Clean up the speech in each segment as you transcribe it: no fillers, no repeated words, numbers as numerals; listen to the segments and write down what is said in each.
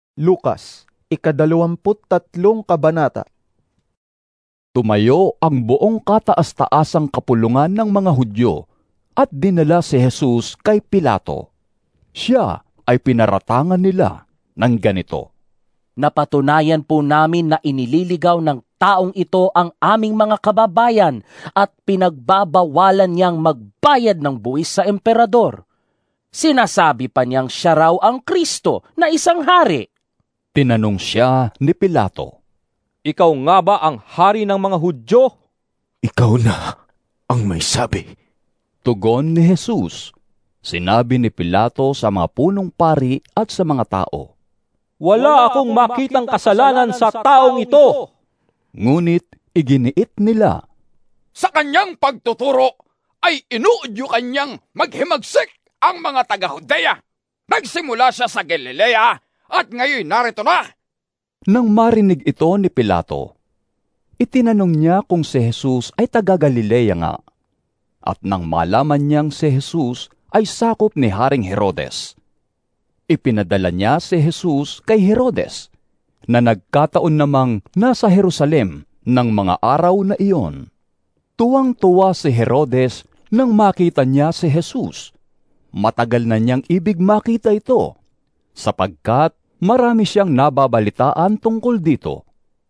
Lucas, 23 kabanata. Tumayo ang buong kataas-taasang kapulungan ng mga Hudyo at dinala si Jesus kay Pilato. Siya ay pinaratangan nila ng ganito, "Napatunayan po namin na inililigaw ng taong ito ang aming mga kababayan at pinagbabawalan niyang magbayad ng buwis sa emperador. Sinasabi pa niyang siya raw ang Kristo na isang hari." Tinanong siya ni Pilato, "Ikaw nga ba ang hari ng mga Hudyo?" Ikaw na ang may sabi. Tugon ni Jesus. Sinabi ni Pilato sa mga punong pari at sa mga tao, "Wala akong makitang kasalanan sa taong ito." Ngunit iginiit nila, "Sa kanyang pagtuturo ay inuudyo kanyang maghimagsik ang mga taga-Judea. Nagsimula siya sa Galilea at ngayon narito na." Nang marinig ito ni Pilato, itinanong niya kung si Jesus ay taga-Galilea nga. At nang malaman niyang si Jesus ay sakop ni Haring Herodes, ipinadala niya si Jesus kay Herodes, na nagkataon namang nasa Jerusalem ng mga araw na iyon. Tuwang-tuwa si Herodes nang makita niya si Jesus. Matagal na niyang ibig makita ito, sapagkat marami siyang nababalitaan tungkol dito.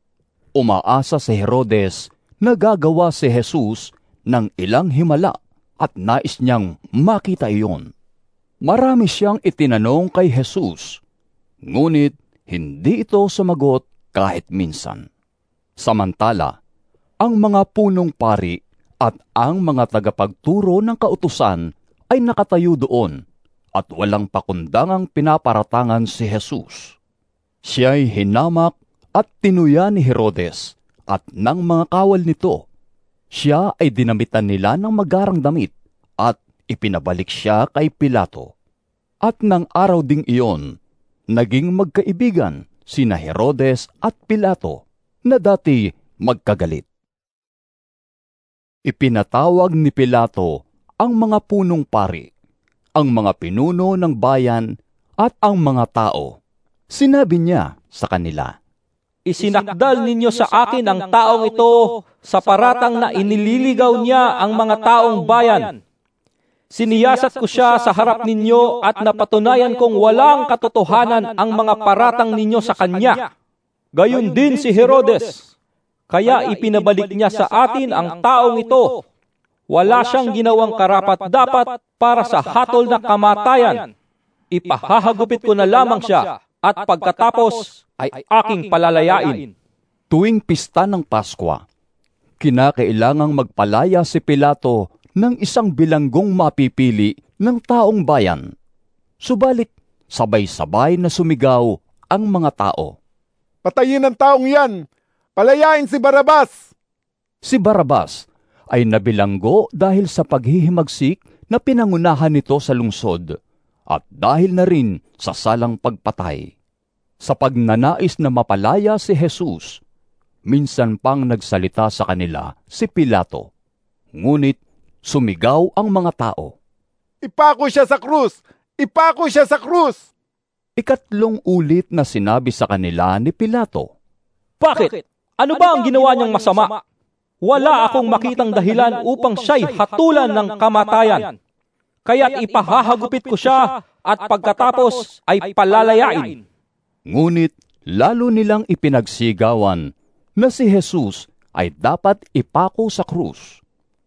Umaasa si Herodes na gagawa si Jesus ng ilang himala at nais niyang makita iyon. Marami siyang itinanong kay Jesus, ngunit hindi ito sumagot kahit minsan. Samantala, ang mga punong pari at ang mga tagapagturo ng kautusan ay nakatayo doon at walang pakundangang pinaparatangan si Jesus. Siya'y hinamak at tinuya ni Herodes at ng mga kawal nito. Siya ay dinamitan nila ng magarang damit at ipinabalik siya kay Pilato. At ng araw ding iyon, naging magkaibigan sina Herodes at Pilato na dati magkagalit. Ipinatawag ni Pilato ang mga punong pari, ang mga pinuno ng bayan at ang mga tao. Sinabi niya sa kanila, "Isinakdal ninyo sa akin ang taong ito sa paratang na inililigaw niya ang mga taong bayan. Siniyasat ko siya sa harap ninyo at napatunayan kong walang katotohanan ang mga paratang ninyo sa kanya. Gayon din si Herodes. Kaya ipinabalik niya sa atin ang taong ito. Wala siyang ginawang karapat-dapat para sa hatol na kamatayan. Ipahahagupit ko na lamang siya at pagkatapos ay aking palalayain." Tuwing pista ng Paskwa, kinakailangang magpalaya si Pilato ng isang bilanggong mapipili ng taong bayan. Subalit, sabay-sabay na sumigaw ang mga tao, Patayin ang taong yan! Palayain si Barrabas! Si Barrabas ay nabilanggo dahil sa paghihimagsik na pinangunahan nito sa lungsod at dahil na rin sa salang pagpatay. Sa pagnanais na mapalaya si Jesus, minsan pang nagsalita sa kanila si Pilato. Ngunit sumigaw ang mga tao, Ipako siya sa krus! Ipako siya sa krus! Ikatlong ulit na sinabi sa kanila ni Pilato, "Bakit? Ano ba ang ginawa niyang masama? Wala akong makitang dahilan upang siya'y hatulan ng kamatayan. Kaya't ipahahagupit ko siya at pagkatapos ay palalayain." Ngunit lalo nilang ipinagsigawan na si Jesus ay dapat ipako sa krus.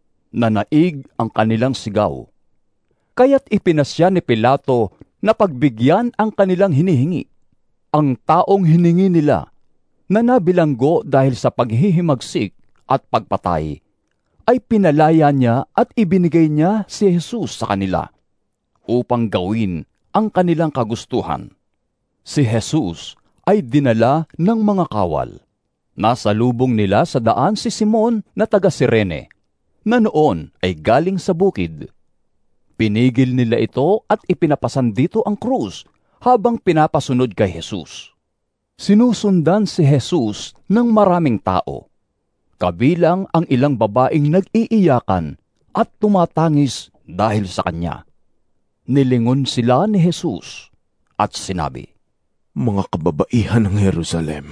Nanaig ang kanilang sigaw. Kaya't ipinasya ni Pilato na pagbigyan ang kanilang hinihingi. Ang taong hiningi nila na nabilanggo dahil sa paghihimagsik at pagpatay, ay pinalaya niya at ibinigay niya si Jesus sa kanila upang gawin ang kanilang kagustuhan. Si Jesus ay dinala ng mga kawal. Nasa lubong nila sa daan si Simon na taga Cirene, na noon ay galing sa bukid. Pinigil nila ito at ipinapasan dito ang krus habang pinapasunod kay Jesus. Sinusundan si Jesus ng maraming tao, kabilang ang ilang babaeng nag-iiyakan at tumatangis dahil sa kanya. Nilingon sila ni Jesus at sinabi, Mga kababaihan ng Jerusalem,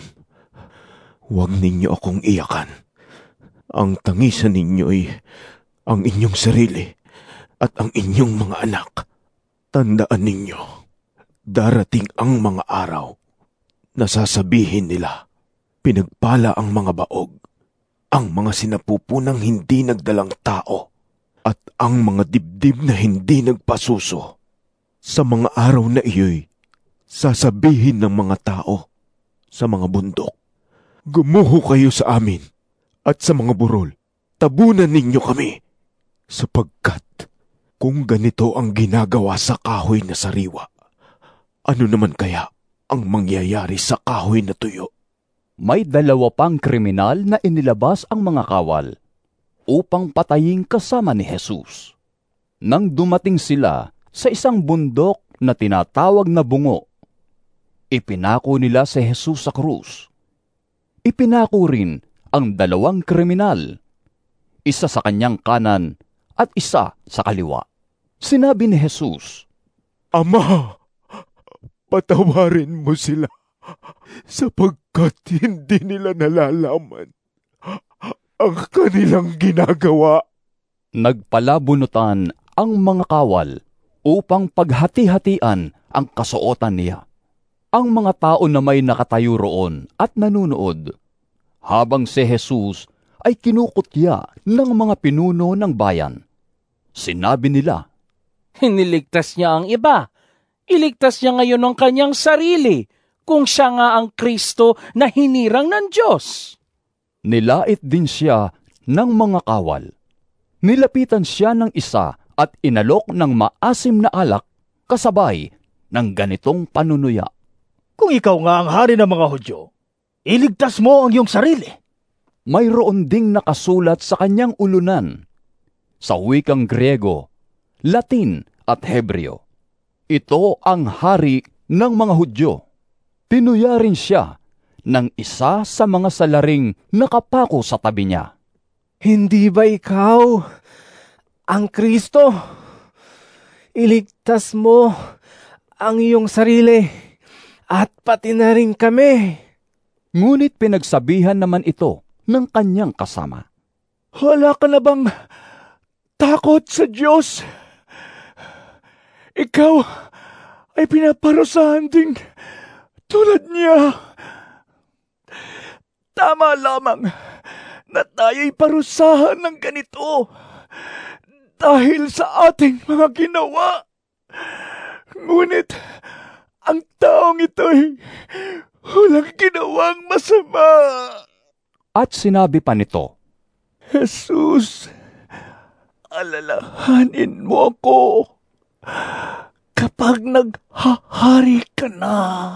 huwag ninyo akong iyakan. Ang tangisan ninyo'y ang inyong sarili at ang inyong mga anak. Tandaan ninyo, darating ang mga araw na sasabihin nila, pinagpala ang mga baog, ang mga sinapupunang hindi nagdalang tao, at ang mga dibdib na hindi nagpasuso. Sa mga araw na iyo'y sasabihin ng mga tao sa mga bundok, gumuho kayo sa amin, at sa mga burol, tabunan ninyo kami, sapagkat kung ganito ang ginagawa sa kahoy na sariwa, ano naman kaya ang mangyayari sa kahoy na tuyo? May 2 pang kriminal na inilabas ang mga kawal upang patayin kasama ni Jesus. Nang dumating sila sa isang bundok na tinatawag na Bungo, ipinako nila si Jesus sa krus. Ipinako rin ang 2 kriminal, isa sa kanyang kanan at isa sa kaliwa. Sinabi ni Jesus, Ama, patawarin mo sila, sapagkat hindi nila nalalaman ang kanilang ginagawa. Nagpalabunutan ang mga kawal upang paghati-hatian ang kasuotan niya. Ang mga tao na may nakatayo roon at nanunood, habang si Jesus ay kinukutya ng mga pinuno ng bayan. Sinabi nila, Hiniligtas niya ang iba. Iligtas niya ngayon ang kanyang sarili, kung siya nga ang Kristo na hinirang ng Diyos. Nilait din siya ng mga kawal. Nilapitan siya ng isa at inalok ng maasim na alak kasabay ng ganitong panunuya. Kung ikaw nga ang hari ng mga Hudyo, iligtas mo ang iyong sarili. Mayroon ding nakasulat sa kanyang ulunan, sa wikang Griego, Latin at Hebreo. Ito ang hari ng mga Hudyo. Tinuya rin siya ng isa sa mga salaring nakapako sa tabi niya. Hindi ba ikaw ang Kristo? Iligtas mo ang iyong sarili at pati na rin kami. Ngunit pinagsabihan naman ito ng kanyang kasama. Wala ka na bang takot sa Diyos? Ikaw ay pinaparusahan ding tulad niya. Tama lamang na tayo'y parusahan ng ganito dahil sa ating mga ginawa. Ngunit ang taong ito'y walang ginawang masama. At sinabi pa nito, Jesus, alalahanin mo ako kapag naghahari ka na.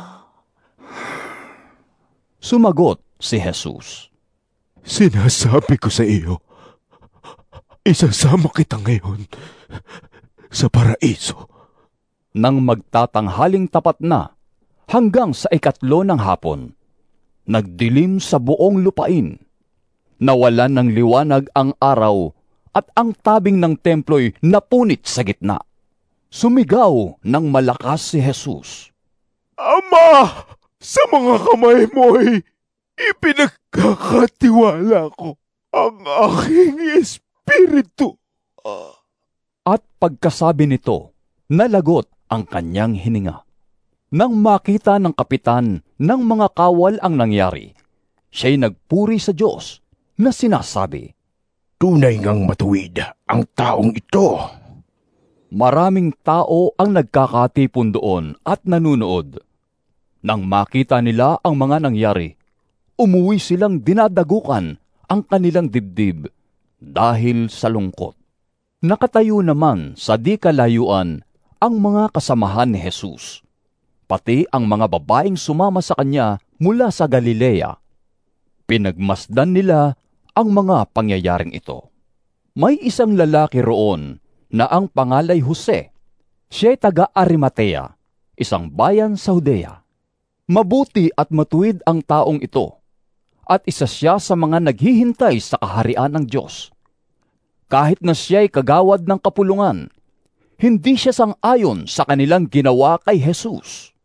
Sumagot si Jesus, Sinasabi ko sa iyo, isasama kita ngayon sa paraiso. Nang magtatanghaling tapat na hanggang sa 3 ng hapon, nagdilim sa buong lupain. Nawalan ng liwanag ang araw at ang tabing ng templo'y napunit sa gitna. Sumigaw ng malakas si Jesus, Ama, sa mga kamay mo'y ipinagkakatiwala ko ang aking espiritu. At pagkasabi nito, nalagot ang kanyang hininga. Nang makita ng kapitan ng mga kawal ang nangyari, siya'y nagpuri sa Diyos na sinasabi, Tunay ngang matuwid ang taong ito. Maraming tao ang nagkakatipon doon at nanunood. Nang makita nila ang mga nangyari, umuwi silang dinadagukan ang kanilang dibdib dahil sa lungkot. Nakatayo naman sa di kalayuan ang mga kasamahan ni Jesus, pati ang mga babaeng sumama sa kanya mula sa Galilea. Pinagmasdan nila ang mga pangyayaring ito. May isang lalaki roon na ang pangalay Jose. Siya'y taga Arimatea, isang bayan sa Judea. Mabuti at matuwid ang taong ito, at isa siya sa mga naghihintay sa kaharian ng Diyos. Kahit na siya'y kagawad ng kapulungan, hindi siya sang-ayon sa kanilang ginawa kay Jesus.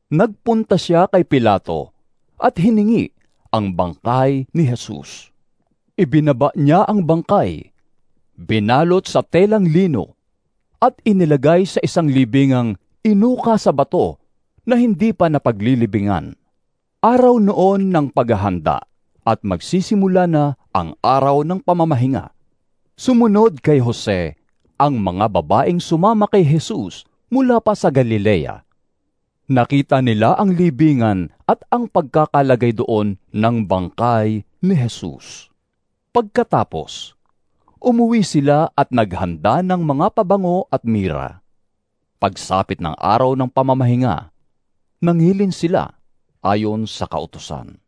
Nagpunta siya kay Pilato at hiningi ang bangkay ni Jesus. Ibinaba niya ang bangkay, binalot sa telang lino, at inilagay sa isang libingang inuka sa bato na hindi pa napaglilibingan. Araw noon ng paghahanda at magsisimula na ang araw ng pamamahinga. Sumunod kay Jose ang mga babaeng sumama kay Jesus mula pa sa Galilea. Nakita nila ang libingan at ang pagkakalagay doon ng bangkay ni Jesus. Pagkatapos, umuwi sila at naghanda ng mga pabango at mira. Pagsapit ng araw ng pamamahinga, nangilin sila ayon sa kautusan.